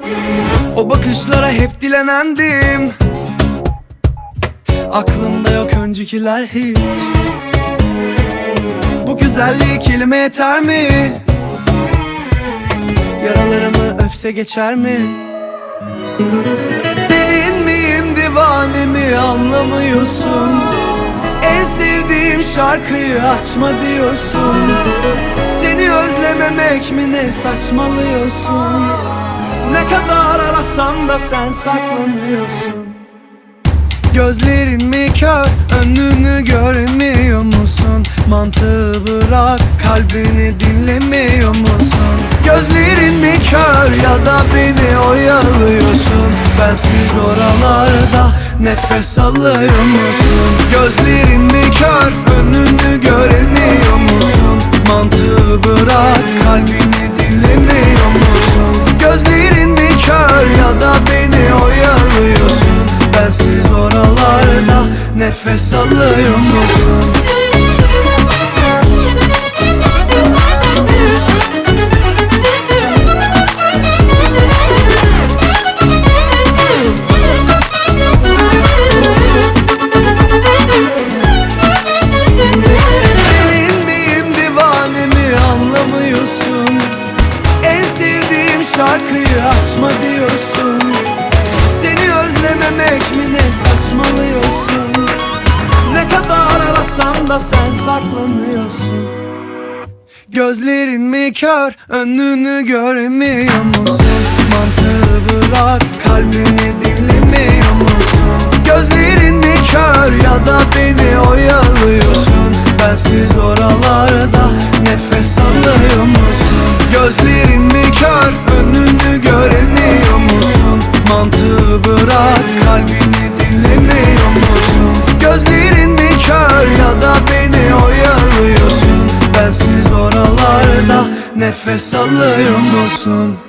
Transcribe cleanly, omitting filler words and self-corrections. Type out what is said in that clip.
O bakışlara hep dilenendim. Aklımda yok öncekiler hiç. Bu güzelliği kelime yeter mi? Yaralarımı öpse geçer mi? Değil miyim, divane mi, anlamıyorsun? En sevdiğim şarkıyı açma diyorsun. Seni özlememek mi ne, saçmalıyorsun? Ne kadar arasam da sen saklanıyorsun. Gözlerin mi kör, önünü görmüyor musun? Mantığı bırak, kalbini dinlemiyor musun? Gözlerin mi kör ya da beni oyalıyorsun? Bensiz oralarda nefes alıyor musun? Gözlerin mi kör, önünü göremiyor musun? Mantığı bırak, kalbini dinlemiyor musun? Gözlerin mi kör ya da beni oyalıyorsun? Bensiz oralarda nefes alıyor musun? Benim miyim, divane mi, anlamıyorsun? En sevdiğim şarkıyı açma diyorsun. Seni özlememek mi ne, saçmalıyorsun? Ne kadar arasam da sen saklanıyorsun. Gözlerin mi kör, önünü göremiyor musun? Mantığı bırak, kalbini dinlemiyor musun? Gözlerin mi kör ya da beni oyalıyorsun? Bensiz oralarda nefes alıyor musun? Gözlerin mi kör, önünü göremiyor musun? Mantığı bırak, kalbini dinlemiyor musun? Gözlerin mi kör ya da beni oyalıyorsun? Bensiz oralarda nefes alıyor musun?